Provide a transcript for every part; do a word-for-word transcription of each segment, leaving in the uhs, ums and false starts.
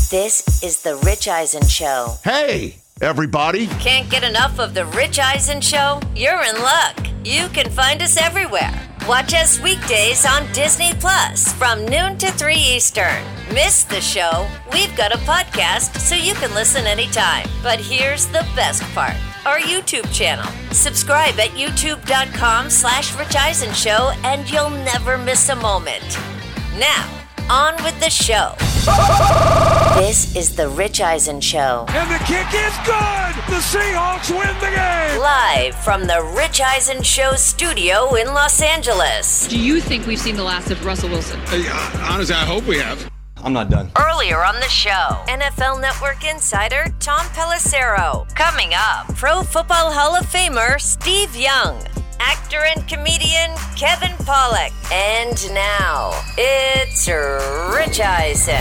This is The Rich Eisen Show. Hey, everybody. Can't get enough of The Rich Eisen Show? You're in luck. You can find us everywhere. Watch us weekdays on Disney Plus from noon to three Eastern. Miss the show? We've got a podcast so you can listen anytime. But here's the best part. Our YouTube channel. Subscribe at youtube.com slash Rich Eisen Show and you'll never miss a moment. Now, on with the show. This is The Rich Eisen Show. And the kick is good! The Seahawks win the game! Live from The Rich Eisen Show studio in Los Angeles. Do you think we've seen the last of Russell Wilson? Uh, honestly, I hope we have. I'm not done. Earlier on the show, N F L Network insider Tom Pelissero. Coming up, Pro Football Hall of Famer Steve Young. Actor and comedian Kevin Pollak. And now, it's Rich Eisen.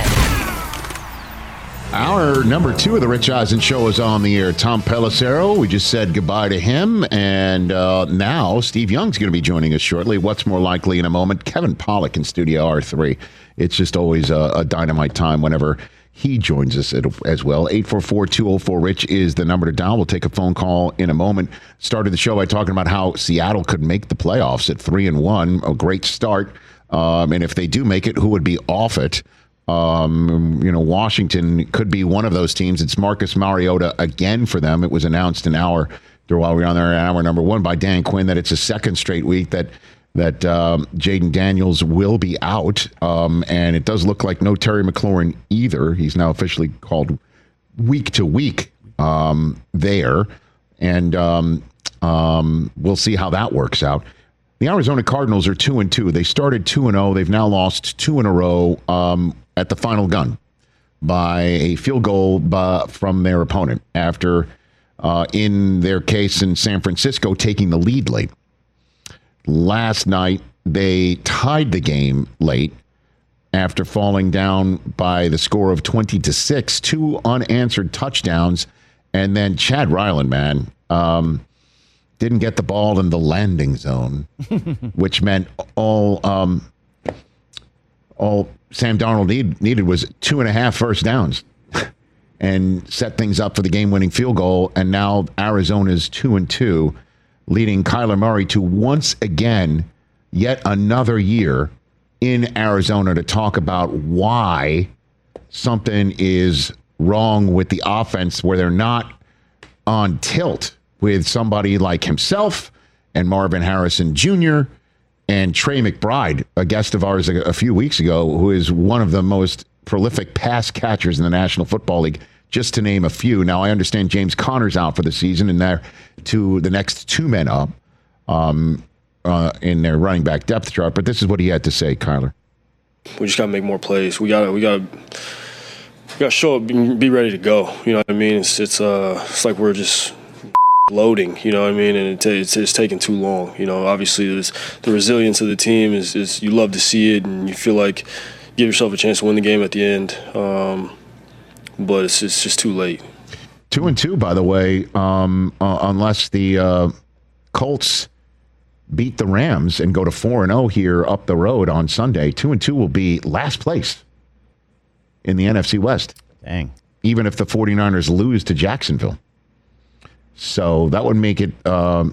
Our number two of the Rich Eisen Show is on the air. Tom Pelissero, we just said goodbye to him. And uh, now Steve Young's going to be joining us shortly. What's more likely in a moment? Kevin Pollak in Studio R three. It's just always a, a dynamite time whenever he joins us as well. eight four four, two oh four, RICH is the number to dial. We'll take a phone call in a moment. Started the show by talking about how Seattle could make the playoffs at three and one. A great start. Um, and if they do make it, who would be off it? Um, you know, Washington could be one of those teams. It's Marcus Mariota again for them. It was announced an hour while we were on there, hour number one by Dan Quinn, that it's a second straight week that that um, Jaden Daniels will be out. Um, and it does look like no Terry McLaurin either. He's now officially called week to week um, there. And um, um, we'll see how that works out. The Arizona Cardinals are two and two. They started two and oh. They've now lost two in a row um, at the final gun by a field goal by, from their opponent after, uh, in their case in San Francisco, taking the lead late. Last night, they tied the game late after falling down by the score of twenty to six, two unanswered touchdowns, and then Chad Ryland, man, um, didn't get the ball in the landing zone, which meant all um, all Sam Darnold need, needed was two and a half first downs and set things up for the game-winning field goal. And now Arizona's two and two, leading Kyler Murray to once again, yet another year in Arizona to talk about why something is wrong with the offense where they're not on tilt with somebody like himself and Marvin Harrison Junior and Trey McBride, a guest of ours a, a few weeks ago, who is one of the most prolific pass catchers in the National Football League, just to name a few. Now, I understand James Conner's out for the season, and they're to the next two men up um, uh, in their running back depth chart. But this is what he had to say, Kyler. We just got to make more plays. We got to we got to we got to show up, be, be ready to go. You know what I mean? It's it's uh it's like we're just loading. You know what I mean? And it, it's it's taking too long. You know, obviously this, the resilience of the team is is you love to see it, and you feel like give yourself a chance to win the game at the end. Um, but it's it's just too late. Two and two, by the way, um, uh, unless the uh, Colts beat the Rams and go to four and zero here up the road on Sunday. Two and two will be last place in the N F C West. Dang. Even if the 49ers lose to Jacksonville. So that would make it um,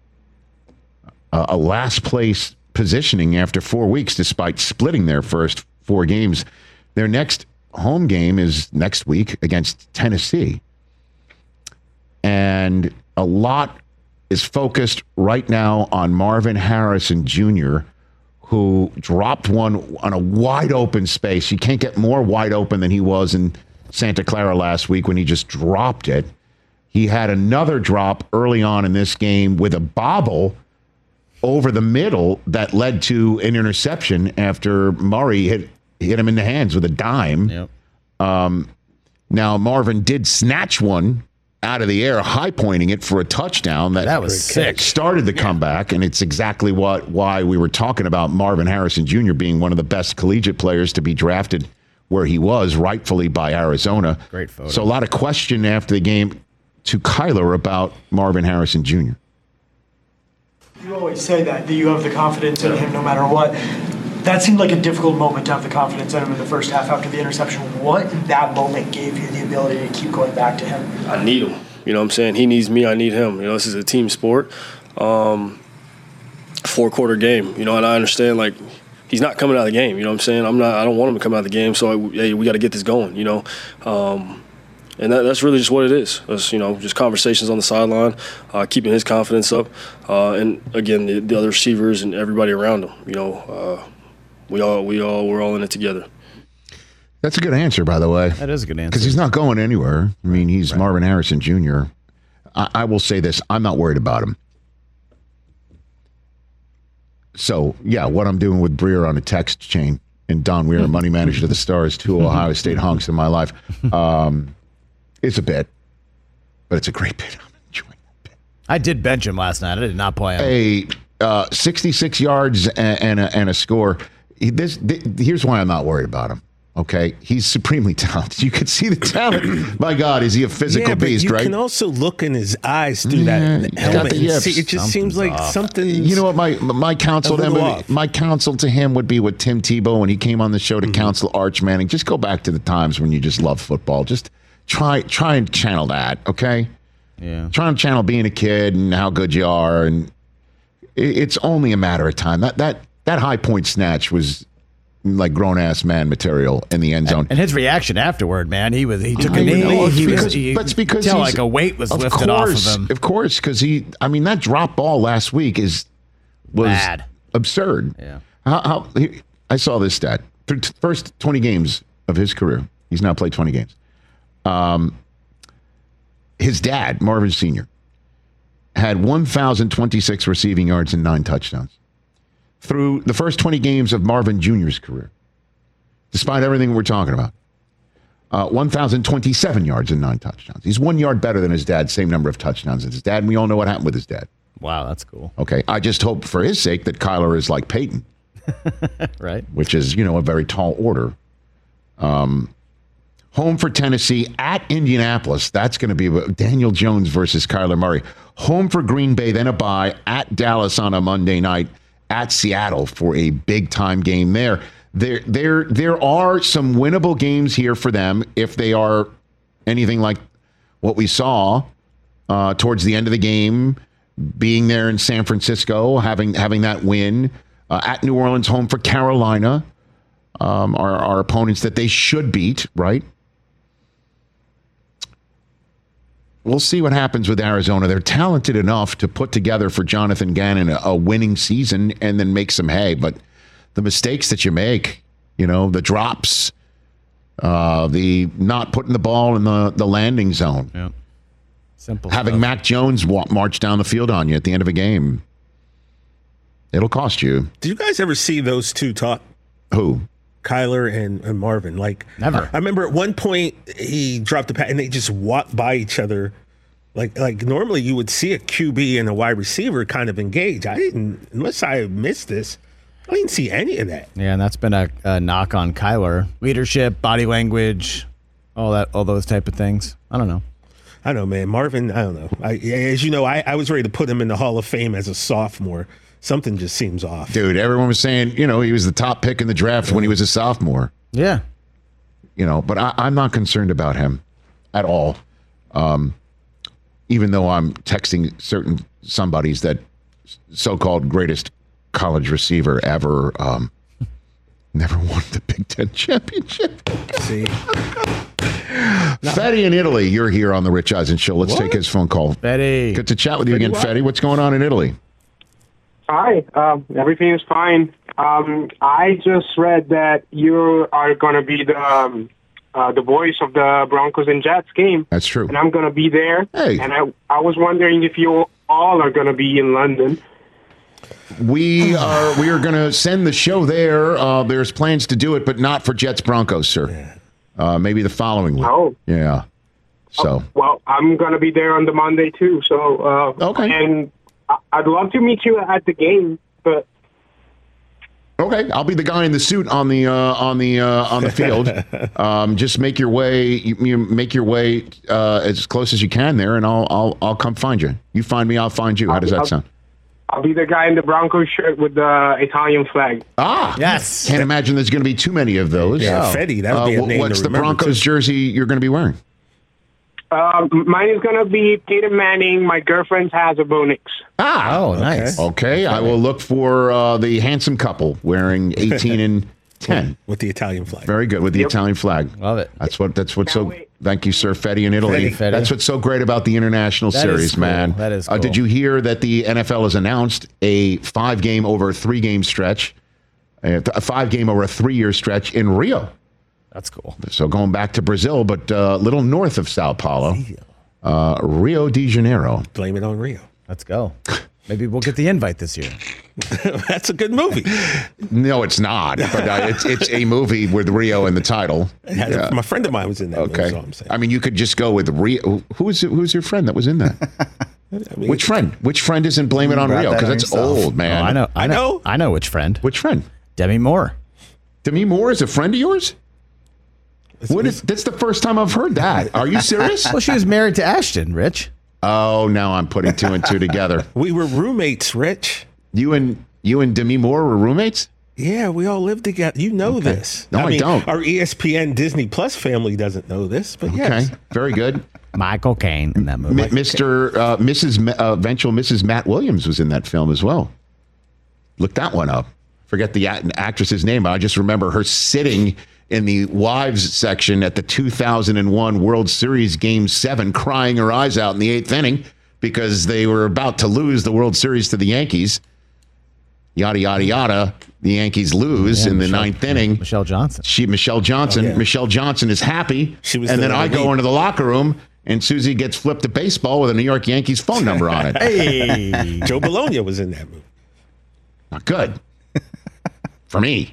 a, a last place positioning after four weeks, despite splitting their first four games. Their next home game is next week against Tennessee. And a lot is focused right now on Marvin Harrison Junior, who dropped one on a wide open space. You can't get more wide open than he was in Santa Clara last week when he just dropped it. He had another drop early on in this game with a bobble over the middle that led to an interception after Murray hit hit him in the hands with a dime. Yep. Um, now, Marvin did snatch one out of the air, high pointing it for a touchdown. That, that was sick. Started the yeah. comeback, and it's exactly what why we were talking about Marvin Harrison Junior being one of the best collegiate players to be drafted where he was, rightfully by Arizona. Great photo. So a lot of question after the game to Kyler about Marvin Harrison Junior You always say that, that you have the confidence in him no matter what. that seemed like a difficult moment to have the confidence in him in the first half after the interception. What in that moment gave you the ability to keep going back to him? I need him. You know what I'm saying? He needs me. I need him. You know, this is a team sport. Um, four-quarter game. You know, and I understand, like, he's not coming out of the game. You know what I'm saying? I'm not. I don't want him to come out of the game, so, I, hey, we got to get this going, you know. Um, and that, that's really just what it is. It's, you know, just conversations on the sideline, uh, keeping his confidence up. Uh, and, again, the, the other receivers and everybody around him, you know. Uh, we all, we all, we're all in it together. That's a good answer, by the way. That is a good answer. Because he's not going anywhere. I mean, he's right. Marvin Harrison Junior I, I will say this. I'm not worried about him. So, yeah, what I'm doing with Breer on a text chain and Don Weir, money manager to the Stars, two Ohio State hunks in my life, um, is a bit. But it's a great bit. I'm enjoying that bit. I did bench him last night. I did not play him. A uh, sixty-six yards and, and, a, and a score. He, this, th- here's why I'm not worried about him. Okay, he's supremely talented. You could see the talent. My God, is he a physical yeah, but beast, you right? You can also look in his eyes through yeah, that helmet. the See, it just Something's seems like off. something. You know what? My my counsel to him, off. my counsel to him would be with Tim Tebow when he came on the show to mm-hmm. counsel Arch Manning. Just go back to the times when you just loved football. Just try try and channel that. Okay. Yeah. Try and channel being a kid and how good you are, and it, it's only a matter of time. That that that high point snatch was like grown-ass man material in the end zone. And, and his reaction afterward, man, he was he took a I knee. know, He because, was, he, but it's because tell he's, like a weight was of lifted course, off of him. Of course, because he, I mean, that drop ball last week is was Bad. absurd. Yeah. How, how, he, I saw this stat. Th- First twenty games of his career, he's now played twenty games. Um, his dad, Marvin Senior, had one thousand twenty-six receiving yards and nine touchdowns through the first twenty games of Marvin Junior's career. Despite everything we're talking about, uh, one thousand twenty-seven yards and nine touchdowns. He's one yard better than his dad, same number of touchdowns as his dad, and we all know what happened with his dad. Wow, that's cool. Okay, I just hope for his sake that Kyler is like Peyton. Right. Which is, you know, a very tall order. Um, home for Tennessee at Indianapolis. That's going to be Daniel Jones versus Kyler Murray. Home for Green Bay, then a bye at Dallas on a Monday night, at Seattle for a big-time game there. There, there, there are some winnable games here for them if they are anything like what we saw uh, towards the end of the game, being there in San Francisco, having having that win uh, at New Orleans, home for Carolina, um, are our opponents that they should beat, right? We'll see what happens with Arizona. They're talented enough to put together for Jonathan Gannon a, a winning season and then make some hay, but the mistakes that you make, you know, the drops, uh, the not putting the ball in the, the landing zone. Yeah. Simple Having stuff. Mac Jones walk, march down the field on you at the end of a game. It'll cost you. Did you guys ever see those two talk? Who? Kyler and, and Marvin. Like, never. I remember at one point he dropped the pass and they just walked by each other. Like, like normally you would see a Q B and a wide receiver kind of engage. I didn't, unless I missed this. I didn't see any of that. Yeah, and that's been a, a knock on Kyler. Leadership, body language, all that, all those type of things. I don't know. I don't know, man. Marvin, I don't know. I, as you know, I, I was ready to put him in the Hall of Fame as a sophomore. Something just seems off. Dude, everyone was saying, you know, he was the top pick in the draft when he was a sophomore. Yeah. You know, but I, I'm not concerned about him at all. Um, even though I'm texting certain somebodies that so-called greatest college receiver ever um, never won the Big Ten championship. See? Fetty in Italy, you're here on the Rich Eisen Show. Let's What? take his phone call. Fetty. Good to chat with you Fetty again, what? Fetty. What's going on in Italy? Hi, um, everything is fine. Um, I just read that you are going to be the um, uh, the voice of the Broncos and Jets game. That's true. And I'm going to be there. Hey. And I, I was wondering if you all are going to be in London. We are we are going to send the show there. Uh, there's plans to do it, but not for Jets Broncos, sir. Uh, maybe the following week. Oh. Yeah. So. Well, I'm going to be there on the Monday, too. So, uh, Okay. And I- I'd love to meet you at the game, but Okay, I'll be the guy in the suit on the uh, on the uh, on the field. um, just make your way, you, you make your way uh, as close as you can there, and I'll I'll I'll come find you. You find me, I'll find you. How does that sound? I'll be the guy in the Broncos shirt with the Italian flag. Ah, yes. Can't imagine there's going to be too many of those. Yeah, Fetty, that would be a Uh, name what's to the remember, Broncos too. jersey you're going to be wearing? Um, mine is going to be Peyton Manning. My girlfriend has a Bo Nix. Ah, Oh, nice. okay. I will look for uh, the handsome couple wearing eighteen and ten. With the Italian flag. Very good with the Yep. Italian flag. Love it. That's what. That's what's so. wait. Thank you, sir, Fetty in Italy. Fetty, Fetty. That's what's so great about the international That series, is cool. man. That is Uh, did cool. you hear that the N F L has announced a five-game over a three-game stretch, uh, a five-game over a three-year stretch in Rio? That's cool. So going back to Brazil, but uh, a little north of Sao Paulo, uh, Rio de Janeiro. Blame it on Rio. Let's go. Maybe we'll get the invite this year. That's a good movie. No, it's not. But uh, it's it's a movie with Rio in the title. It has a- my friend of mine was in that movie, Okay. that's all I'm saying. I mean, you could just go with Rio. Who's who's your friend that was in that? I mean, Which friend? Which friend is in Blame It on Brought Rio? that Because on that's yourself. old, man. Oh, I know. I I know. know. I know which friend. Which friend? Demi Moore. Demi Moore is a friend of yours? What is? That's the first time I've heard that. Are you serious? Well, she was married to Ashton, Rich. Oh, now I'm putting two and two together. We were roommates, Rich. You and you and Demi Moore were roommates? Yeah, we all lived together. You know this. No, I don't. Our E S P N Disney Plus family doesn't know this, but Okay, yes. very good. Michael Caine in that movie. M- Mister Uh, Missus Ma- uh, eventual Missus Matt Williams was in that film as well. Look that one up. Forget the act- actress's name. I just remember her sitting in the wives section at the two thousand one World Series Game seven, crying her eyes out in the eighth inning because they were about to lose the World Series to the Yankees. Yada, yada, yada. The Yankees lose Yeah, in the Michelle- ninth inning. Michelle Johnson. She, Michelle Johnson. Oh, yeah. Michelle Johnson is happy. She was and the then I go lead. into the locker room and Susie gets flipped a baseball with a New York Yankees phone number on it. Hey. Joe Bologna was in that movie. Not good. For me.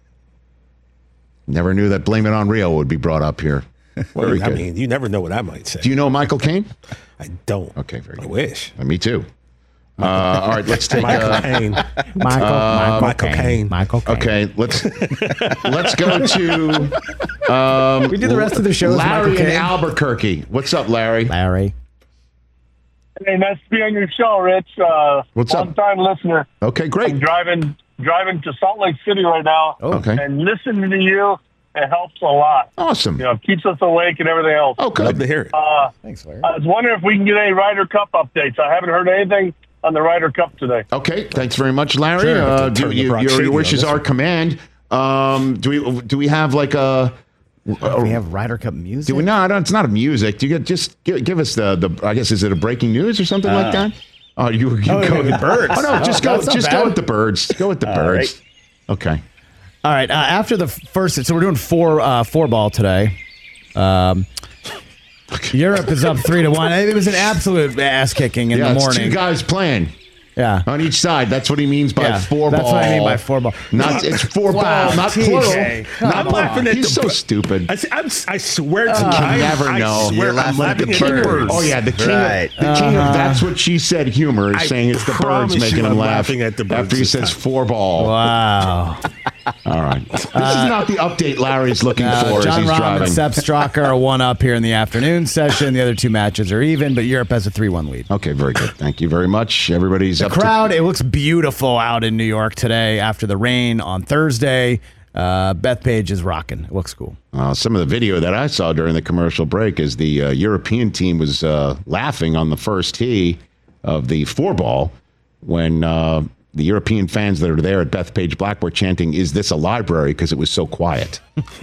Never knew that Blame It on Rio would be brought up here. Very I good. mean, you never know what I might say. Do you know Michael Caine? I don't. Okay, very I good. wish. Uh, me too. Uh, all right, let's take. Michael Uh, Caine. Michael, Michael, Michael Caine. Caine. Michael Caine. okay, let's let's go to um, We do the rest of the show as Larry Michael in Caine. Albuquerque. What's up, Larry? Larry. Hey, nice to be on your show, Rich. Uh, What's up? long-time listener. Okay, great. I'm driving driving to Salt Lake City right now, Oh, Okay, and listening to you, it helps a lot. awesome. You know, it keeps us awake and everything else. Oh, Love good. to hear it. Uh, Thanks, Larry. I was wondering if we can get any Ryder Cup updates. I haven't heard anything on the Ryder Cup today. Okay, thanks very much, Larry. Sure, I have to uh, do, turn the you, Brock your, Shady your on wishes this are one. command. Um, do we do we have like a? Do we have Ryder Cup music? Do we not? It's not a music. Do you get just give, give us the the? I guess is it a breaking news or something like that? Oh, you, you Oh, go the birds. Oh no, just Oh, go that's not just bad. go with the birds. Go with the birds. Okay. All right. Uh, after the first, so we're doing four uh, four ball today. Um, Europe is up three to one. It was an absolute ass kicking in Yeah, the it's morning. two guys playing Yeah. on each side. That's what he means by Yeah, four that's ball. what I mean by four ball. Not it's four Wow, ball, not T J, plural. Not come laughing plural. at He's the so bir- stupid. I, I'm, I swear to You God. can never I know. swear You're I'm laughing laughing at at the the birds. birds. Oh yeah, the king. Right. Of, the king of that's what she said. Humor is I saying it's the birds promise making you him I'm laugh laughing at the birds after he this says time. four ball. Wow. All right, this is not the update Larry's looking Uh, for as John he's Rahm driving. and Sepp Straka are one up here in the afternoon session. The other two matches are even, but Europe has a three one lead. Okay, very good. Thank you very much. Everybody's The up crowd, to it looks beautiful out in New York today after the rain on Thursday. Uh, Bethpage is rocking. It looks cool. uh, some of the video that I saw during the commercial break is the uh, European team was uh, laughing on the first tee of the four ball when uh, the European fans that are there at Bethpage Black were chanting, "Is this a library?" because it was so quiet.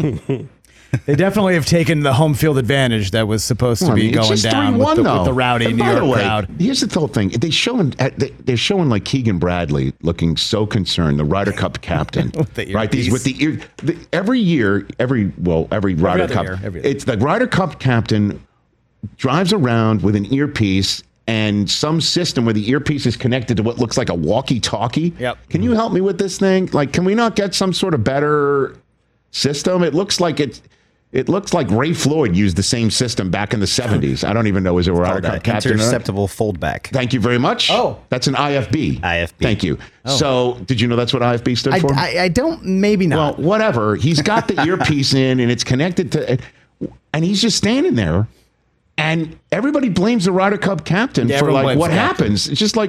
They definitely have taken the home field advantage that was supposed to Well, I be mean, it's going just down with three one, the, though. with the rowdy And New by the York way, crowd. Here's the whole thing: they showing uh, they- they're showing like Keegan Bradley looking so concerned, the Ryder Cup captain, With the right? These earpiece. with the, ear, the every year, every well, every Ryder other Cup, year, every other it's the Ryder Cup captain drives around with an earpiece and some system where the earpiece is connected to what looks like a walkie-talkie. Yep. Can you help me with this thing? Like, can we not get some sort of better system? It looks like it's. It looks like Ray Floyd used the same system back in the seventies. I don't even know, is it a Ryder Called, uh, Cup captain? or not? interceptable foldback. Thank you very much. Oh. That's an I F B. I F B. Thank you. So, did you know that's what I F B stood I, for? I, I don't, maybe well, not. whatever. He's got the earpiece in and it's connected to, and he's just standing there, and everybody blames the Ryder Cup captain Yeah, for everyone like blames what the captain. happens. It's just like,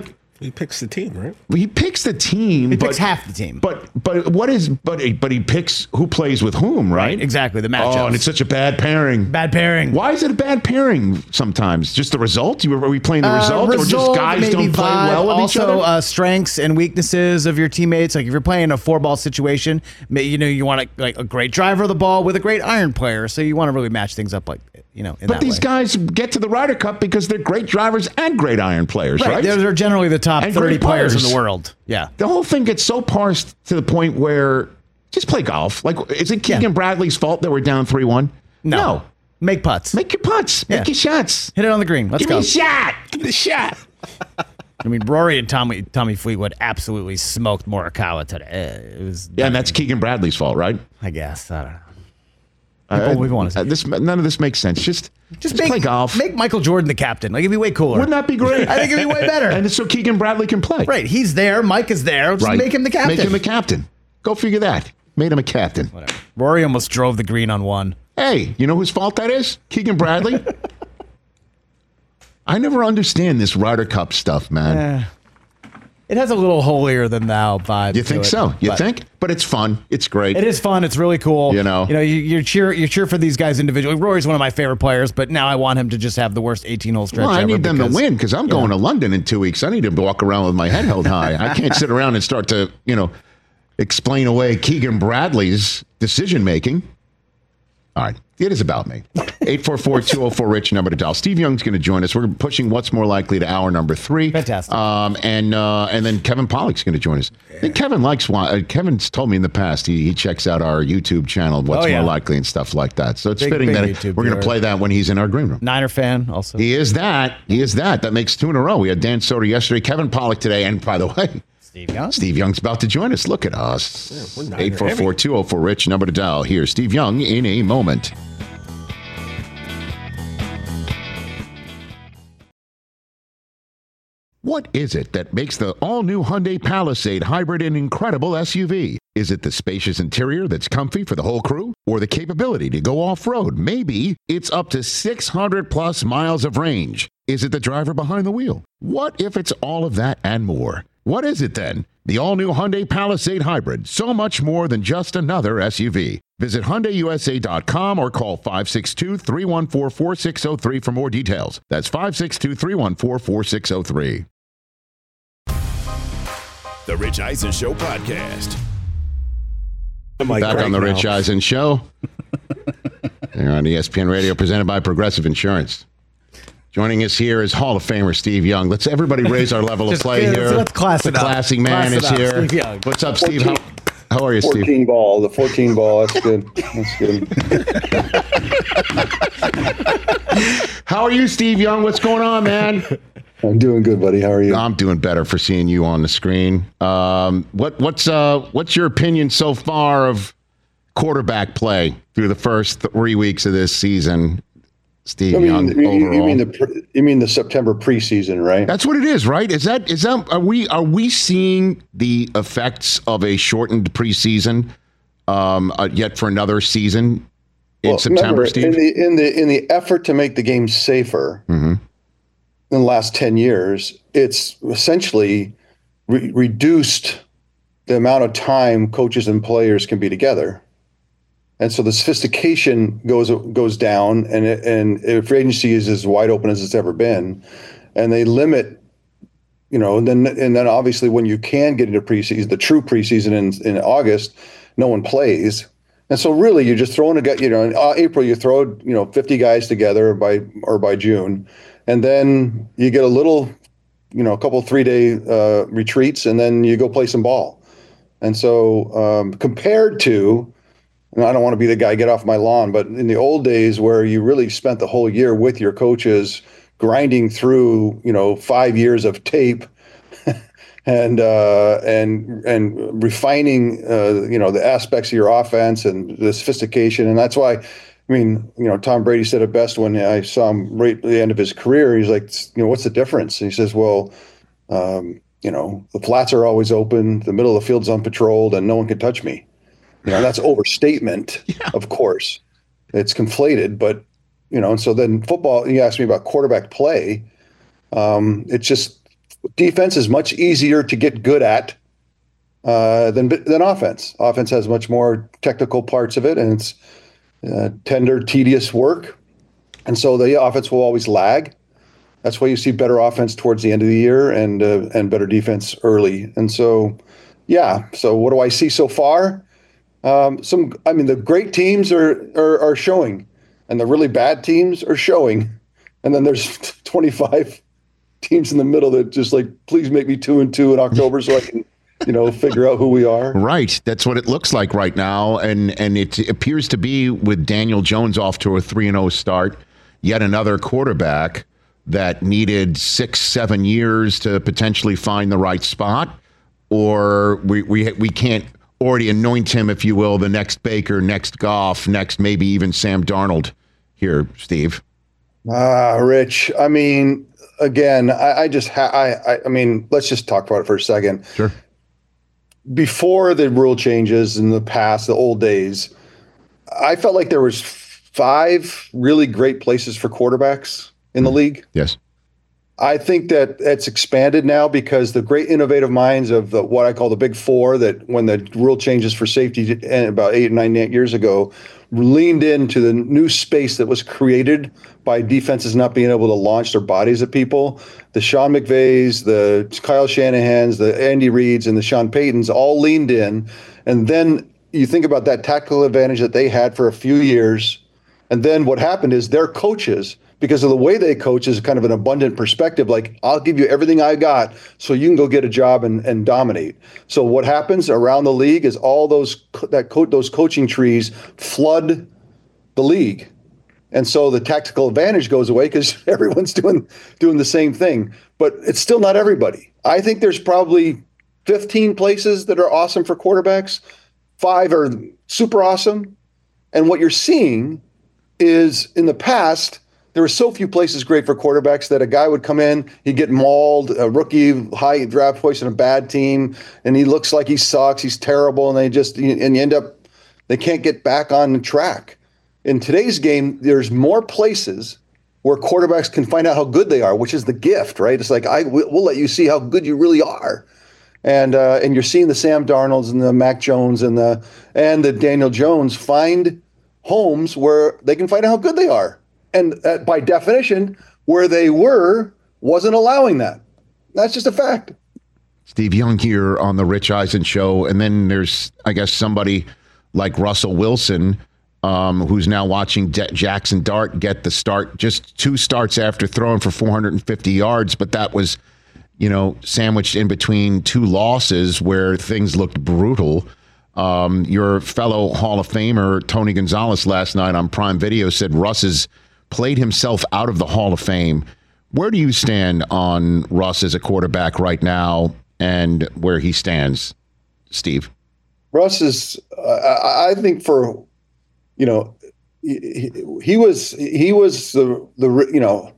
He picks the team, right? He picks the team. He but, picks half the team. But but what is but but he picks who plays with whom, right? Right, exactly, the matchups. Oh, and it's such a bad pairing. Bad pairing. Why is it a bad pairing sometimes? Just the result? You Are we playing the Uh, result, or just result, guys maybe don't play vibe, well with also, each other? uh, strengths and weaknesses of your teammates. Like if you're playing a four-ball situation, may- you know you want a, like a great driver of the ball with a great iron player. So you want to really match things up, like you know. In But that these way. guys get to the Ryder Cup because they're great drivers and great iron players, right? right? Those are generally the top And thirty great players in players. the world. Yeah. The whole thing gets so parsed to the point where just play golf. Like, is it Keegan Yeah. Bradley's fault that we're down three one? No. Make putts. Make your putts. Yeah. Make your shots. Hit it on the green. Let's Give go. me a shot. Give me a shot. I mean, Rory and Tommy Tommy Fleetwood absolutely smoked Morikawa today. It was. Yeah, and that's Keegan Bradley's fault, right? I guess. I don't know. Uh, People- we want to- uh, this none of this makes sense. Just just, make, play golf. Make Michael Jordan the captain. Like it'd be way cooler. Wouldn't that be great? I think it'd be way better. And so Keegan Bradley can play. Right. He's there. Mike is there. Just Right. make him the captain. Make him the captain. Go figure that. Made him a captain. Whatever. Rory almost drove the green on one. Hey, you know whose fault that is? Keegan Bradley. I never understand this Ryder Cup stuff, man. Eh. It has a little holier than thou vibe. You to think it, so? You but think? But it's fun. It's great. It is fun. It's really cool. You know. You know. You, you cheer. You cheer for these guys individually. Rory's one of my favorite players, but now I want him to just have the worst eighteen-hole stretch. Well, I ever need them to because- win because I'm going Yeah. to London in two weeks. I need to walk around with my head held high. I can't sit around and start to, you know, explain away Keegan Bradley's decision making. All right. It is about me. eight four four, two oh four, RICH, number to dial. Steve Young's going to join us. We're pushing What's More Likely to hour number three. Fantastic. Um, and uh, and then Kevin Pollak's going to join us. I think Kevin likes, uh, Kevin's told me in the past, he, he checks out our YouTube channel, What's Oh, yeah. More Likely and stuff like that. So it's Big, fitting big that YouTube we're going to viewer. play that when he's in our green room. Niner fan also. He is that. He is that. That makes two in a row. We had Dan Soder yesterday, Kevin Pollak today, and by the way, Steve Young. Steve Young's about to join us. Look at us. we're Niner eight four four, two oh four, RICH, number to dial. Here, Steve Young in a moment. What is it that makes the all-new Hyundai Palisade hybrid an incredible S U V? Is it the spacious interior that's comfy for the whole crew? Or the capability to go off-road? Maybe it's up to six hundred plus miles of range. Is it the driver behind the wheel? What if it's all of that and more? What is it then? The all-new Hyundai Palisade Hybrid. So much more than just another S U V. Visit Hyundai U S A dot com or call five six two, three one four, four six zero three for more details. That's five six two, three one four, four six zero three. The Rich Eisen Show podcast. Mike Back right on the now. Rich Eisen Show. Here on E S P N Radio, presented by Progressive Insurance. Joining us here is Hall of Famer Steve Young. Let's everybody raise our level of Just- play yeah, here. let's- let's class the it up. classy man Class it is up, here. Steve Young. What's up, Steve? How, how are you, Steve? fourteen ball, the fourteen ball. That's good. That's good. How are you, Steve Young? What's going on, man? I'm doing good, buddy. How are you? I'm doing better for seeing you on the screen. Um, what what's uh what's your opinion so far of quarterback play through the first three weeks of this season, Steve I mean, Young? you, overall, you mean the pre- you mean the September preseason, right? that's what it is, right? Is that is that are we are we seeing the effects of a shortened preseason um, uh, yet for another season in Well, September, remember, Steve? In the in the in the effort to make the game safer Mm-hmm. in the last ten years, it's essentially re- reduced the amount of time coaches and players can be together. And so the sophistication goes goes down, and it, and free agency is as wide open as it's ever been, and they limit, you know, and then and then obviously when you can get into preseason, the true preseason in in August, no one plays, and so really you're just throwing a guy, you know, in uh, April you throw you know fifty guys together by or by June, and then you get a little, you know, a couple three day uh, retreats, and then you go play some ball, and so um, compared to. And I don't want to be the guy, get off my lawn, but in the old days where you really spent the whole year with your coaches grinding through, you know, five years of tape and uh, and and refining, uh, you know, the aspects of your offense and the sophistication. And that's why, I mean, you know, Tom Brady said it best when I saw him right at the end of his career. He's like, you know, what's the difference? And he says, well, um, you know, the flats are always open, the middle of the field's unpatrolled, and no one can touch me. You know, that's overstatement, yeah. Of course. It's conflated, but, you know, and so then football, you asked me about quarterback play. Um, it's just defense is much easier to get good at uh, than than offense. Offense has much more technical parts of it, and it's uh, tender, tedious work. And so the offense will always lag. That's why you see better offense towards the end of the year and uh, and better defense early. And so, yeah. So what do I see so far? Um, some, I mean, the great teams are, are are showing, and the really bad teams are showing. And then there's twenty-five teams in the middle that just like, please make me two and two in October so I can, you know, figure out who we are. Right. That's what it looks like right now. And and it appears to be with Daniel Jones off to a three and oh start, yet another quarterback that needed six, seven years to potentially find the right spot, or we we we can't already anoint him, if you will, the next Baker, next Goff, next maybe even Sam Darnold here, Steve. Ah, Rich. I mean, again, I, I just ha- I, I I mean, let's just talk about it for a second. Sure. Before the rule changes in the past, the old days, I felt like there was five really great places for quarterbacks in the league. Yes. I think that it's expanded now because the great innovative minds of the, what I call the big four, that when the rule changes for safety about eight or nine years ago, leaned into the new space that was created by defenses not being able to launch their bodies at people. The Sean McVays, the Kyle Shanahans, the Andy Reids, and the Sean Paytons all leaned in. And then you think about that tactical advantage that they had for a few years. And then what happened is their coaches, because of the way they coach, is kind of an abundant perspective. Like, I'll give you everything I got so you can go get a job and, and dominate. So what happens around the league is all those that co- those coaching trees flood the league. And so the tactical advantage goes away because everyone's doing doing the same thing. But it's still not everybody. I think there's probably fifteen places that are awesome for quarterbacks. Five are super awesome. And what you're seeing is, in the past, there were so few places great for quarterbacks that a guy would come in, he'd get mauled, a rookie high draft choice in a bad team, and he looks like he sucks, he's terrible, and they just and you end up they can't get back on track. In today's game, there's more places where quarterbacks can find out how good they are, which is the gift, right? It's like, I we'll let you see how good you really are. And uh, and you're seeing the Sam Darnolds and the Mac Jones and the and the Daniel Jones find homes where they can find out how good they are. And uh, by definition, where they were wasn't allowing that. That's just a fact. Steve Young here on the Rich Eisen Show. And then there's, I guess, somebody like Russell Wilson, um, who's now watching D- Jackson Dart get the start, just two starts after throwing for four hundred fifty yards. But that was, you know, sandwiched in between two losses where things looked brutal. Um, your fellow Hall of Famer, Tony Gonzalez, last night on Prime Video said Russ has played himself out of the Hall of Fame. Where do you stand on Russ as a quarterback right now and where he stands, Steve? Russ is, uh, I think for, you know, he, he was, he was the, the, you know,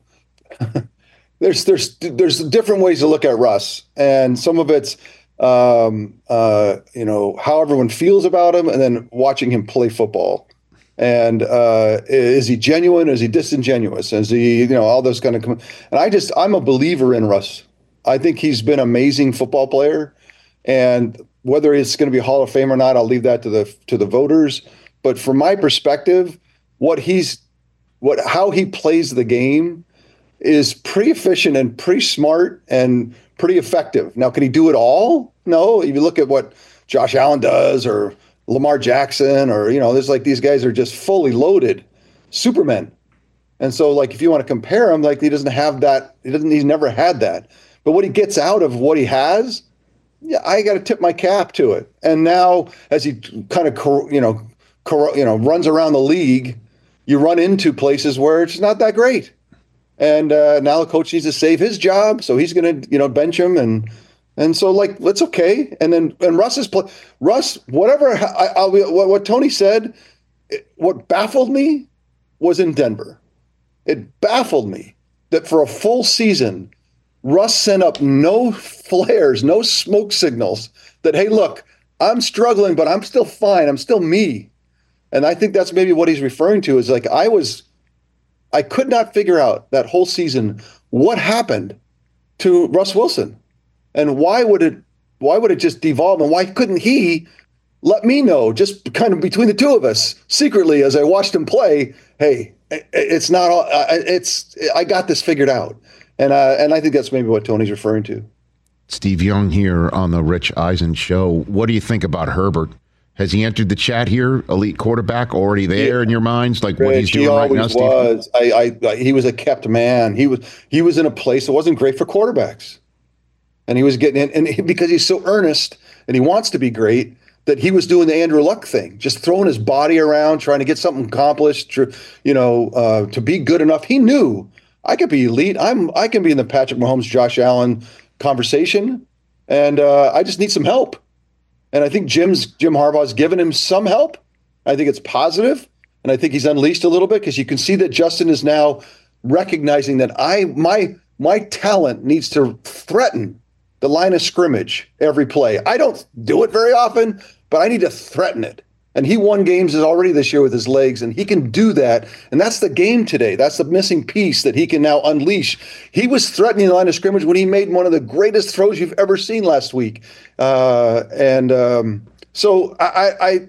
there's, there's, there's different ways to look at Russ, and some of it's, um, uh, you know, how everyone feels about him, and then watching him play football. And uh, is he genuine? Is he disingenuous? Is he, you know, all those kind of, and I just, I'm a believer in Russ. I think he's been an amazing football player, and whether it's going to be a Hall of Fame or not, I'll leave that to the, to the voters. But from my perspective, what he's, what, how he plays the game is pretty efficient and pretty smart and pretty effective. Now, can he do it all? No. If you look at what Josh Allen does, or Lamar Jackson, or, you know, there's like, these guys are just fully loaded supermen. And so, like, if you want to compare him, like, he doesn't have that. He doesn't, he's never had that. But what he gets out of what he has, yeah, I got to tip my cap to it. And now, as he kind of, you know, you know, runs around the league, you run into places where it's not that great. And uh, now the coach needs to save his job, so he's going to, you know, bench him, and and so, like, that's okay. And then and Russ is play, Russ, whatever. I, I'll be, what, what Tony said, it, what baffled me was in Denver. It baffled me that for a full season, Russ sent up no flares, no smoke signals that, hey, look, I'm struggling, but I'm still fine. I'm still me. And I think that's maybe what he's referring to, is like, I was, I could not figure out that whole season what happened to Russ Wilson. And why would it why would it just devolve? And why couldn't he let me know, just kind of between the two of us, secretly as I watched him play, hey, it's not all, it's I got this figured out. And uh, and I think that's maybe what Tony's referring to. Steve Young here on the Rich Eisen Show. What do you think about Herbert? Has he entered the chat here? Elite quarterback already there in your minds, like Rich, what he's doing right now, Steve? Was. I, I, he was a kept man. He was he was in a place that wasn't great for quarterbacks, and he was getting in, and he, because he's so earnest and he wants to be great, that he was doing the Andrew Luck thing, just throwing his body around, trying to get something accomplished, you know, uh, to be good enough. He knew I could be elite. I'm I can be in the Patrick Mahomes, Josh Allen conversation, and uh, I just need some help. And I think Jim's Jim Harbaugh's given him some help. I think it's positive, and I think he's unleashed a little bit because you can see that Justin is now recognizing that I my my talent needs to threaten the line of scrimmage every play. I don't do it very often, but I need to threaten it. And he won games already this year with his legs, and he can do that. And that's the game today. That's the missing piece that he can now unleash. He was threatening the line of scrimmage when he made one of the greatest throws you've ever seen last week. Uh, and um, so I, I,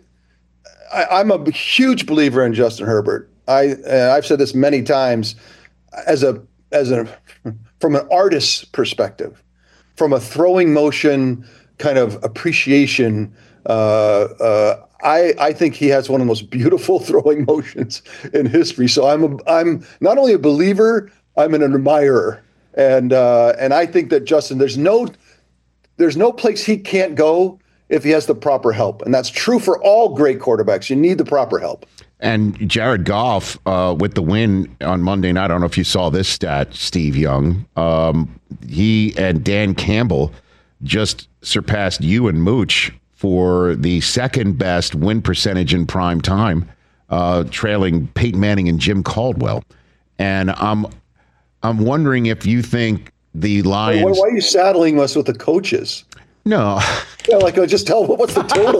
I, I'm a huge believer in Justin Herbert. I, uh, I've said this many times. As a as a from an artist's perspective, from a throwing motion kind of appreciation. Uh, uh, I, I think he has one of the most beautiful throwing motions in history. So I'm a, I'm not only a believer, I'm an admirer, and uh, and I think that Justin, there's no there's no place he can't go if he has the proper help, and that's true for all great quarterbacks. You need the proper help. And Jared Goff uh, with the win on Monday night. I don't know if you saw this stat, Steve Young. Um, he and Dan Campbell just surpassed you and Mooch for the second best win percentage in prime time, uh, trailing Peyton Manning and Jim Caldwell. And I'm I'm wondering if you think the Lions. Why, why are you saddling us with the coaches? No. Yeah, like uh, just tell what's the total.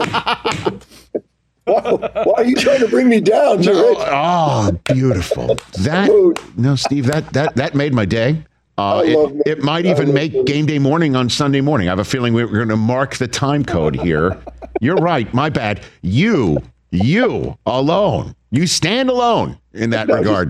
why, why are you trying to bring me down, no, oh, beautiful. That no, Steve. That that that made my day. Uh, it, it might even make game day morning on Sunday morning. I have a feeling we're going to mark the time code here. You're right. My bad. You, you alone. You stand alone in that regard.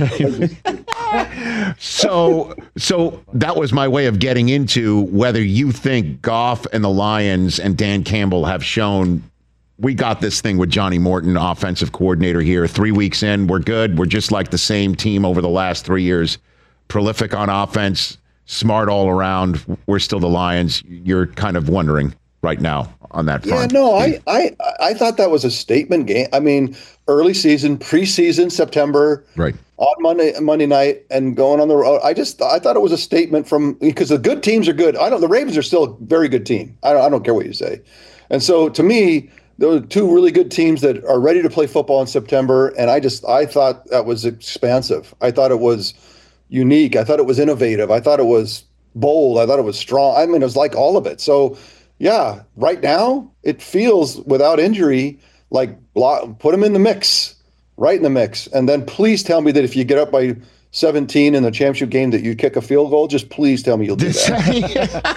so, so that was my way of getting into whether you think Goff and the Lions and Dan Campbell have shown we got this thing with Johnny Morton, offensive coordinator here. Three weeks in, we're good. We're just like the same team over the last three years. Prolific on offense, smart all around. We're still the Lions. You're kind of wondering right now on that front. Yeah, no, I, I, I thought that was a statement game. I mean, early season, preseason, September, right on Monday, Monday night, and going on the road. I just, I thought it was a statement from because the good teams are good. I don't. The Ravens are still a very good team. I don't, I don't care what you say. And so, to me, there were two really good teams that are ready to play football in September. And I just, I thought that was expansive. I thought it was unique. I thought it was innovative. I thought it was bold. I thought it was strong. I mean, it was like all of it. So, yeah, right now it feels without injury like put them in the mix, right in the mix. And then please tell me that if you get up by seventeen in the championship game that you kick a field goal, just please tell me you'll do that.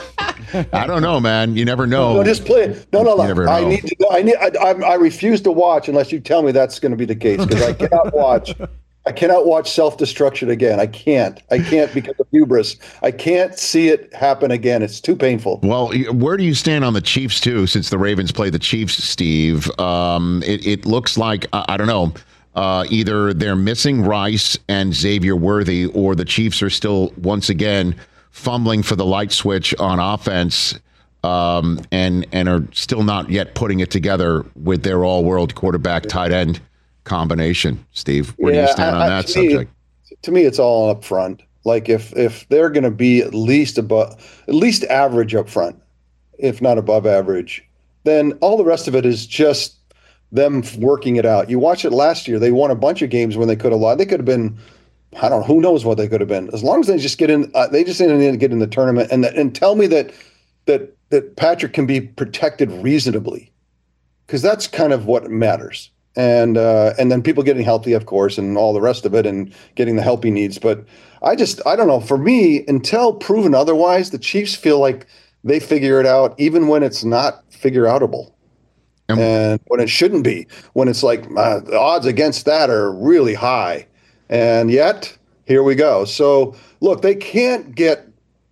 I don't know, man. You never know. No, just play it. No, no, no. Never I know. need to. I need. I, I, I refuse to watch unless you tell me that's going to be the case because I cannot watch. I cannot watch self-destruction again. I can't. I can't because of hubris. I can't see it happen again. It's too painful. Well, where do you stand on the Chiefs, too, since the Ravens play the Chiefs, Steve? Um, it, it looks like, I, I don't know, uh, either they're missing Rice and Xavier Worthy, or the Chiefs are still, once again, fumbling for the light switch on offense um, and, and are still not yet putting it together with their all-world quarterback tight end combination. Steve, where yeah, do you stand on I, that to subject? Me, to me, it's all up front. Like if if they're going to be at least above, at least average up front, if not above average, then all the rest of it is just them working it out. You watch it last year; they won a bunch of games when they could have lost. They could have been, I don't know, who knows what they could have been. As long as they just get in, uh, they just didn't get in the tournament, and and tell me that that that Patrick can be protected reasonably, because that's kind of what matters. and uh, and then people getting healthy, of course, and all the rest of it, and getting the help he needs. But I just, I don't know. For me, until proven otherwise, the Chiefs feel like they figure it out, even when it's not figure outable. And, and when it shouldn't be, when it's like uh, the odds against that are really high. And yet, here we go. So, look, they can't get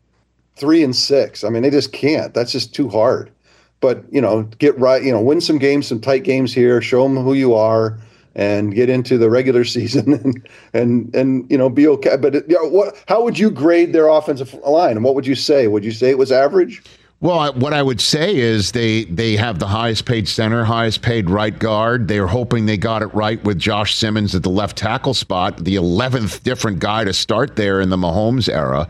three and six. I mean, they just can't. That's just too hard. But, you know, get right, you know, win some games, some tight games here, show them who you are, and get into the regular season and, and, and you know, be okay. But, you know, what, how would you grade their offensive line? And what would you say? Would you say it was average? Well, what I would say is they they have the highest paid center, highest paid right guard. They're hoping they got it right with Josh Simmons at the left tackle spot, the eleventh different guy to start there in the Mahomes era.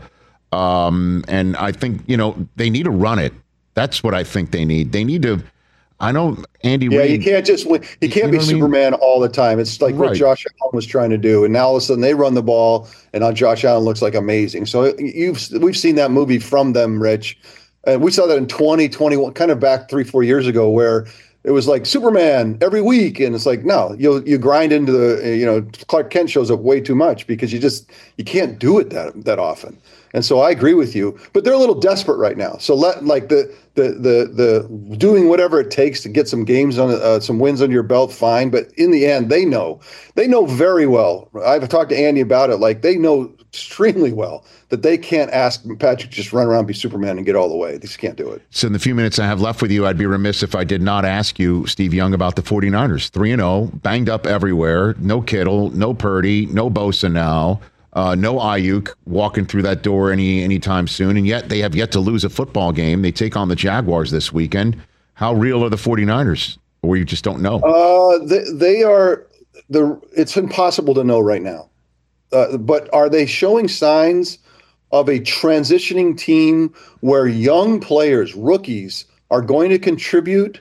Um, and I think, you know, they need to run it. That's what I think they need. They need to. I know Andy Yeah, Reid. you can't just win. He can't you be know Superman I mean? all the time. It's like right. what Josh Allen was trying to do. And now all of a sudden they run the ball, and now Josh Allen looks like amazing. So you've we've seen that movie from them, Rich. And we saw that in twenty twenty-one, kind of back three, four years ago, where it was like Superman every week. And it's like, no, you you grind into the, you know, Clark Kent shows up way too much because you just, you can't do it that that often. And so I agree with you, but they're a little desperate right now. So let like the the the the doing whatever it takes to get some games on uh, some wins under your belt, fine. But in the end, they know they know very well. I've talked to Andy about it. Like they know extremely well that they can't ask Patrick to just run around, be Superman, and get all the way. They just can't do it. So in the few minutes I have left with you, I'd be remiss if I did not ask you, Steve Young, about the 49ers. three and oh, banged up everywhere. No Kittle, no Purdy, no Bosa now. Uh, no Ayuk walking through that door any anytime soon, and yet they have yet to lose a football game. They take on the Jaguars this weekend. How real are the 49ers? Or you just don't know? Uh, they, they are the. It's impossible to know right now. Uh, but are they showing signs of a transitioning team where young players, rookies, are going to contribute,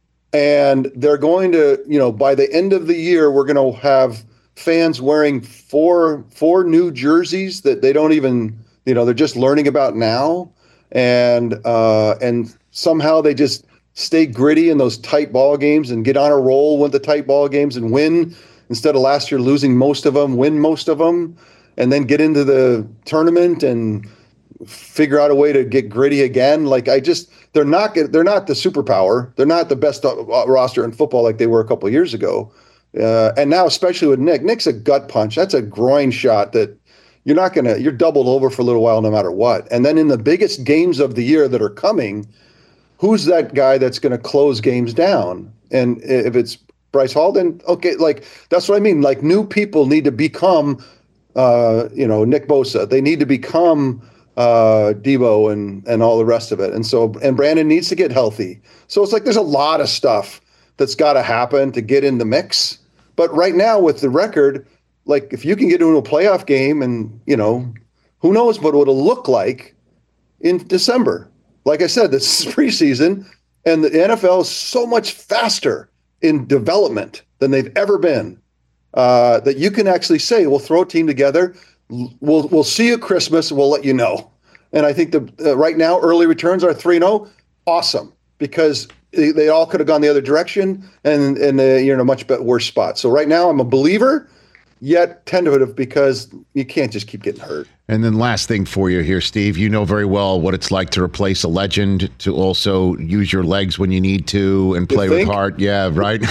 and they're going to, you know, by the end of the year, we're going to have fans wearing four four new jerseys that they don't even, you know, they're just learning about now, and uh, and somehow they just stay gritty in those tight ball games and get on a roll with the tight ball games and win instead of last year losing most of them, win most of them, and then get into the tournament and figure out a way to get gritty again. Like I just, they're not they're not the superpower. They're not the best roster in football like they were a couple of years ago. Uh, and now, especially with Nick, Nick's a gut punch. That's a groin shot that you're not going to, you're doubled over for a little while no matter what. And then in the biggest games of the year that are coming, who's that guy that's going to close games down? And if it's Bryce Hall, then okay, like that's what I mean. Like new people need to become, uh, you know, Nick Bosa. They need to become uh, Debo and, and all the rest of it. And so, and Brandon needs to get healthy. So it's like there's a lot of stuff that's got to happen to get in the mix. But right now with the record, like if you can get into a playoff game and, you know, who knows what it'll look like in December. Like I said, this is preseason, and the N F L is so much faster in development than they've ever been, uh, that you can actually say, we'll throw a team together, we'll we'll see you at Christmas, and we'll let you know. And I think the uh, right now early returns are three and oh, awesome, because They, they all could have gone the other direction, and and uh, you're in a much better, worse spot. So right now, I'm a believer, yet tentative because you can't just keep getting hurt. And then last thing for you here, Steve, you know very well what it's like to replace a legend, to also use your legs when you need to and play with heart. Yeah, right.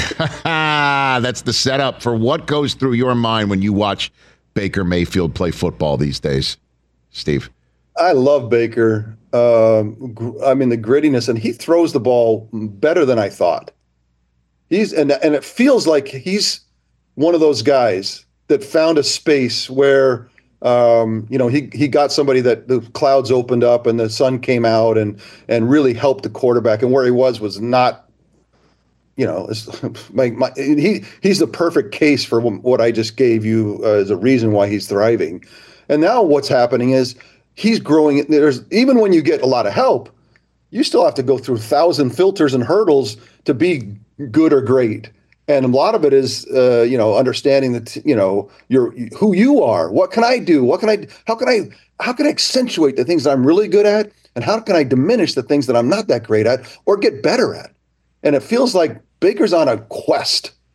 That's the setup for what goes through your mind when you watch Baker Mayfield play football these days, Steve. I love Baker. Um, gr- I mean, the grittiness, and he throws the ball better than I thought. He's and and it feels like he's one of those guys that found a space where, um, you know, he he got somebody that the clouds opened up and the sun came out and and really helped the quarterback. And where he was was not, you know, my, my, he he's the perfect case for what I just gave you uh, as a reason why he's thriving. And now what's happening is he's growing. There's even when you get a lot of help, you still have to go through a thousand filters and hurdles to be good or great. And a lot of it is, uh, you know, understanding that, you know, you're who you are. What can I do? What can I, how can I, how can I accentuate the things that I'm really good at? And how can I diminish the things that I'm not that great at or get better at? And it feels like Baker's on a quest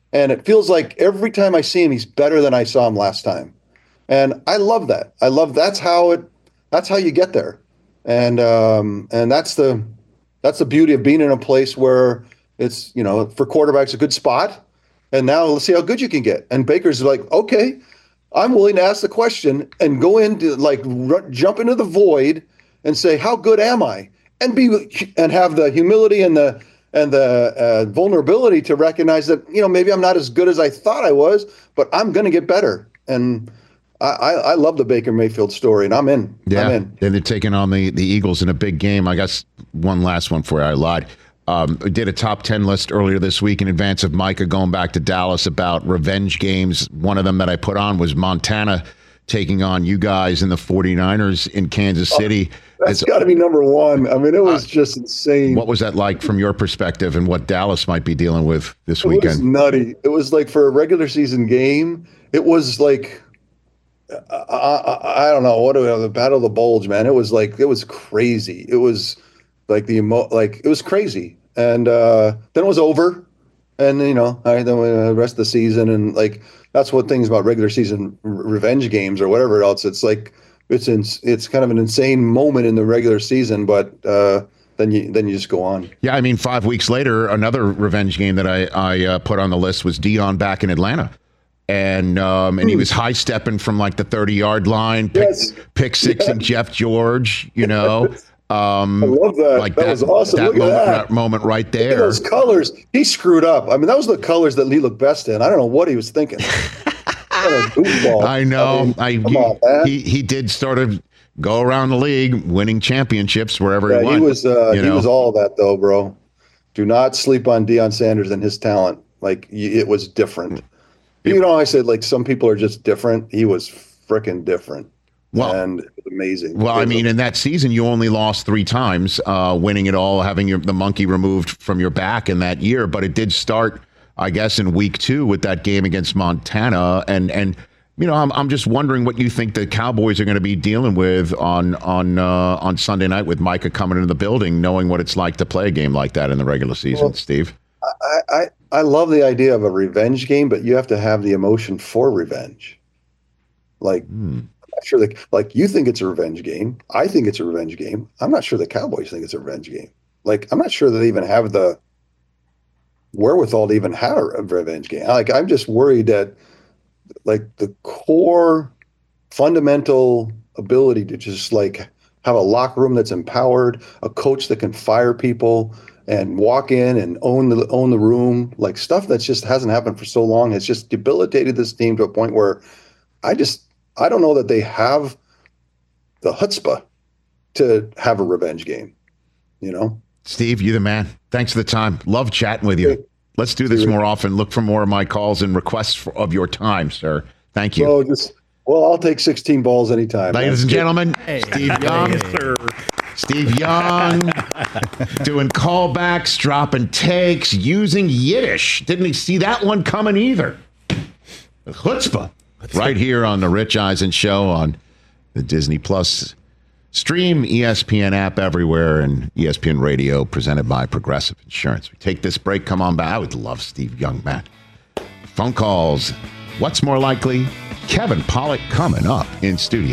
And it feels like every time I see him, he's better than I saw him last time. And I love that. I love that's how it that's how you get there. And um, and that's the that's the beauty of being in a place where it's, you know, for quarterbacks a good spot. And now let's see how good you can get. And Baker's like, okay, I'm willing to ask the question and go into like r- jump into the void and say, how good am I? And be and have the humility and the and the uh, vulnerability to recognize that, you know, maybe I'm not as good as I thought I was, but I'm going to get better. And I, I, I love the Baker Mayfield story, and I'm in. Yeah, I'm in. And they're taking on the, the Eagles in a big game. I guess one last one for you. I lied. Um, we did a top ten list earlier this week in advance of Micah going back to Dallas about revenge games. One of them that I put on was Montana taking on you guys in the 49ers in Kansas City. Oh, that's got to be number one. I mean, it was uh, just insane. What was that like from your perspective and what Dallas might be dealing with this it weekend? It was nutty. It was like for a regular season game, it was like, I, I, I don't know, what the Battle of the Bulge, man. It was like, it was crazy. It was like the emo, like it was crazy. And uh, then it was over. And, you know, I, then the rest of the season, and like, that's what things about regular season revenge games or whatever else. It's like, it's in, it's kind of an insane moment in the regular season, but uh, then you then you just go on. Yeah, I mean, five weeks later, another revenge game that I, I uh, put on the list was Dion back in Atlanta. And um, and he was high stepping from like the thirty-yard line, pick, yes. pick six yes. and Jeff George, you know. Um, I love that. Like that, that was awesome. That Look moment, at that. that moment right there. Look at those colors. He screwed up. I mean, that was the colors that Lee looked best in. I don't know what he was thinking. I know. I, mean, I come he, on, he he did sort of go around the league, winning championships wherever yeah, he went. He was uh, you he know? was all that though, bro. Do not sleep on Deion Sanders and his talent. Like it was different. You know, I said like some people are just different. He was freaking different. Well, and it was amazing. Well, I mean, in that season, you only lost three times, uh, winning it all, having your, the monkey removed from your back in that year. But it did start, I guess, in week two with that game against Montana. And, and you know, I'm I'm just wondering what you think the Cowboys are going to be dealing with on on uh, on Sunday night with Micah coming into the building, knowing what it's like to play a game like that in the regular season, well, Steve. I, I, I love the idea of a revenge game, but you have to have the emotion for revenge. Like, hmm. I'm not sure that, like, you think it's a revenge game. I think it's a revenge game. I'm not sure the Cowboys think it's a revenge game. Like, I'm not sure that they even have the wherewithal to even have a revenge game. Like, I'm just worried that, like, the core fundamental ability to just, like, have a locker room that's empowered, a coach that can fire people and walk in and own the own the room, like stuff that just hasn't happened for so long. It's just debilitated this team to a point where I just, I don't know that they have the chutzpah to have a revenge game, you know? Steve, you're the man. Thanks for the time. Love chatting with you. Let's do this more often. Look for more of my calls and requests for, of your time, sir. Thank you. Well, just, well I'll take sixteen balls anytime. Ladies and gentlemen, hey, Steve Young. Yes, sir. Steve Young doing callbacks, dropping takes, using Yiddish. Didn't see that one coming either. The chutzpah. Right here on the Rich Eisen Show on the Disney Plus stream, E S P N app everywhere, and E S P N Radio presented by Progressive Insurance. We take this break. Come on back. I would love Steve Young, Matt. Phone calls. What's more likely? Kevin Pollak coming up in studio.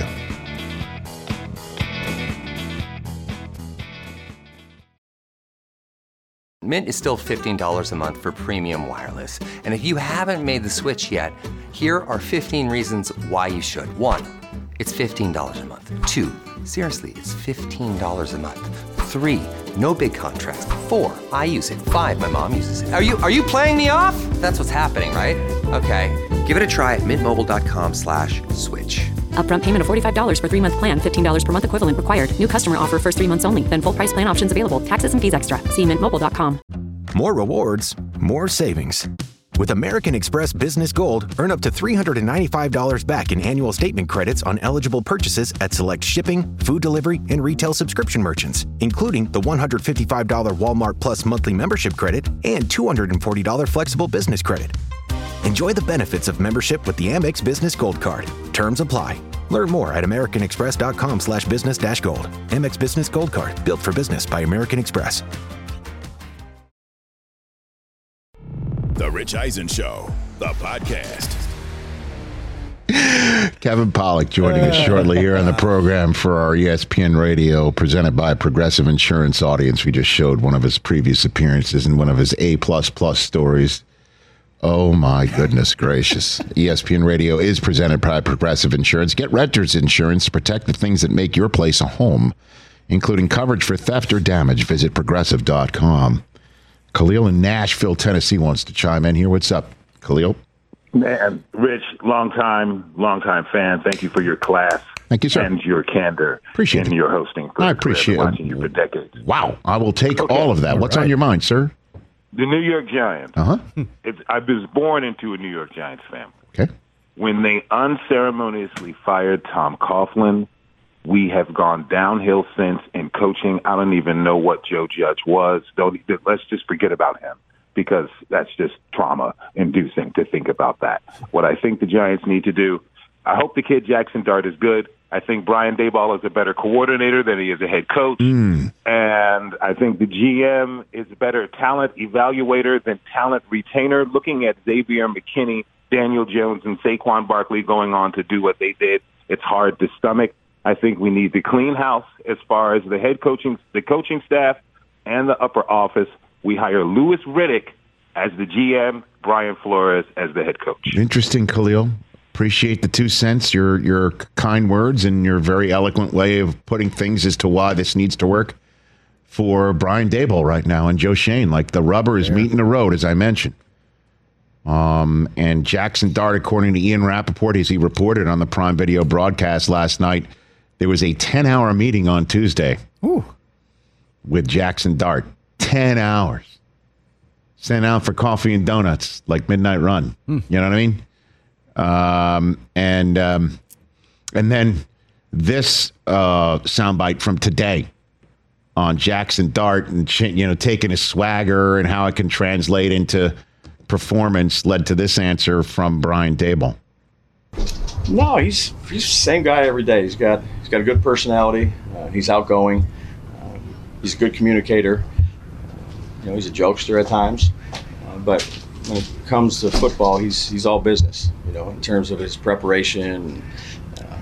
Mint is still fifteen dollars a month for premium wireless. And if you haven't made the switch yet, here are fifteen reasons why you should. One, it's fifteen dollars a month. Two, seriously, it's fifteen dollars a month. Three, no big contrast. Four, I use it. Five, my mom uses it. Are you are you playing me off? That's what's happening, right? Okay, give it a try at mintmobile.com slash switch. Upfront payment of forty-five dollars for three-month plan, fifteen dollars per month equivalent required. New customer offer first three months only, then full price plan options available. Taxes and fees extra. See mint mobile dot com. More rewards, more savings. With American Express Business Gold, earn up to three hundred ninety-five dollars back in annual statement credits on eligible purchases at select shipping, food delivery, and retail subscription merchants, including the one hundred fifty-five dollars Walmart Plus monthly membership credit and two hundred forty dollars flexible business credit. Enjoy the benefits of membership with the Amex Business Gold Card. Terms apply. Learn more at americanexpress.com slash business dash gold. Amex Business Gold Card. Built for business by American Express. The Rich Rich Eisen Show, the podcast. Kevin Pollak joining us shortly here on the program for our E S P N Radio, presented by Progressive Insurance audience. We just showed one of his previous appearances and one of his A plus plus stories. Oh, my goodness gracious. E S P N Radio is presented by Progressive Insurance. Get renter's insurance to protect the things that make your place a home, including coverage for theft or damage. Visit progressive dot com. Khalil in Nashville, Tennessee wants to chime in here. What's up, Khalil? Man, Rich, long time, long time fan. Thank you for your class. Thank you, sir. And your candor appreciate in it. your hosting. For I appreciate it. Watching you for decades. Wow. I will take Okay. all of that. All What's right. on your mind, sir? The New York Giants. Uh-huh. It's, I was born into a New York Giants family. Okay. When they unceremoniously fired Tom Coughlin, we have gone downhill since in coaching. I don't even know what Joe Judge was. Don't, let's just forget about him, because that's just trauma-inducing to think about that. What I think the Giants need to do, I hope the kid Jackson Dart is good. I think Brian Daboll is a better coordinator than he is a head coach. Mm. And I think the G M is a better talent evaluator than talent retainer. Looking at Xavier McKinney, Daniel Jones, and Saquon Barkley going on to do what they did, it's hard to stomach. I think we need to clean house as far as the head coaching, the coaching staff, and the upper office. We hire Louis Riddick as the G M, Brian Flores as the head coach. Interesting, Khalil. Appreciate the two cents, your your kind words, and your very eloquent way of putting things as to why this needs to work for Brian Daboll right now and Joe Shane. Like, the rubber is meeting the road, as I mentioned. Um, and Jackson Dart, according to Ian Rappaport, as he reported on the Prime Video broadcast last night, there was a ten-hour meeting on Tuesday Ooh. with Jackson Dart. ten hours. Sent out for coffee and donuts, like Midnight Run. Hmm. You know what I mean? Um, and um, and then this uh, soundbite from today on Jackson Dart and ch- you know taking his swagger and how it can translate into performance led to this answer from Brian Daboll. No, he's he's the same guy every day. He's got he's got a good personality. Uh, he's outgoing. Uh, he's a good communicator. You know, he's a jokester at times, uh, but when it comes to football, he's he's all business. You know, in terms of his preparation. Uh,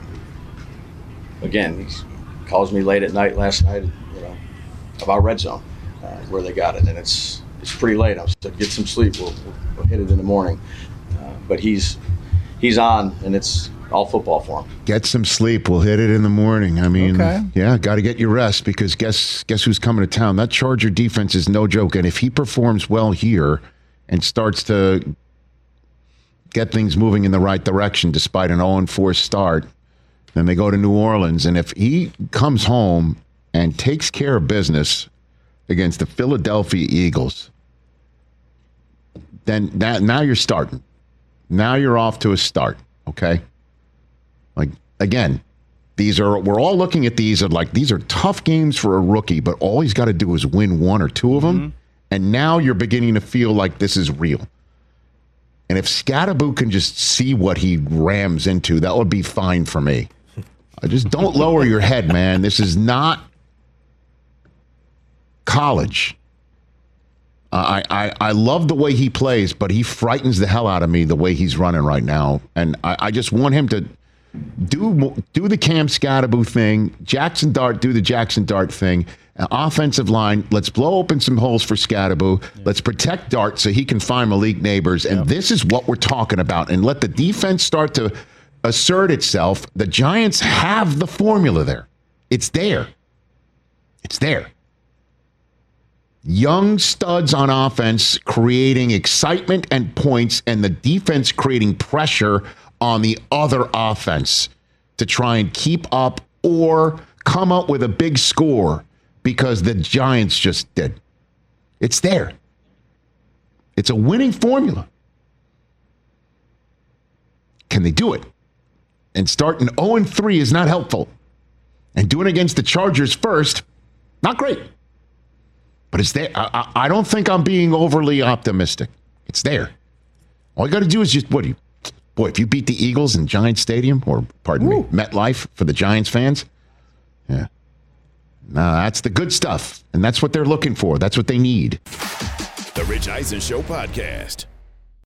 again, he calls me late at night last night. You know, about Red Zone, uh, where they got it, and it's it's pretty late. I said, get some sleep. We'll, we'll, we'll hit it in the morning. Uh, but he's he's on, and it's all football for him. Get some sleep. We'll hit it in the morning. I mean, Okay. yeah, got to get your rest, because guess guess who's coming to town? That Charger defense is no joke. And if he performs well here and starts to get things moving in the right direction despite an oh and four start, then they go to New Orleans. And if he comes home and takes care of business against the Philadelphia Eagles, then that, now you're starting. Now you're off to a start, okay? Like, again, these are, we're all looking at these as like, these are tough games for a rookie, but all he's got to do is win one or two of them. Mm-hmm. And now you're beginning to feel like this is real. And if Scatterbo can just see what he rams into, that would be fine for me. I just don't lower your head, man. This is not college. Uh, I, I, I love the way he plays, but he frightens the hell out of me the way he's running right now. And I, I just want him to do do the Cam Scatterbo thing. Jackson Dart, do the Jackson Dart thing. Uh, offensive line, let's blow open some holes for Scatterbo. Yeah. Let's protect Dart so he can find Malik Neighbors. And yep. This is what we're talking about. And let the defense start to assert itself. The Giants have the formula there. It's there. It's there. Young studs on offense creating excitement and points, and the defense creating pressure on the other offense to try and keep up or come up with a big score, because the Giants just did. It's there. It's a winning formula. Can they do it? And starting oh and three is not helpful. And doing it against the Chargers first, not great. But it's there. I, I, I don't think I'm being overly optimistic. It's there. All you got to do is just, what do you, boy, if you beat the Eagles in Giants Stadium, or pardon Ooh. me, MetLife for the Giants fans, yeah. No, that's the good stuff. And that's what they're looking for. That's what they need. The Rich Eisen Show podcast.